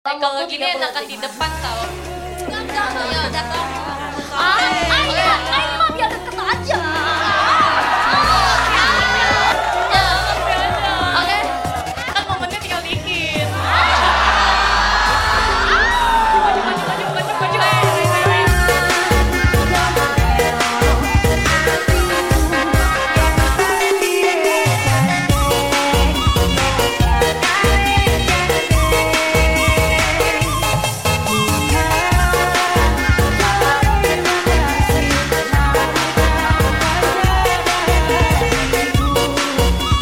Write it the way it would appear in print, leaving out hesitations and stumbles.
Kalau gini enakan di depan tau. Enggak, ya udah tau.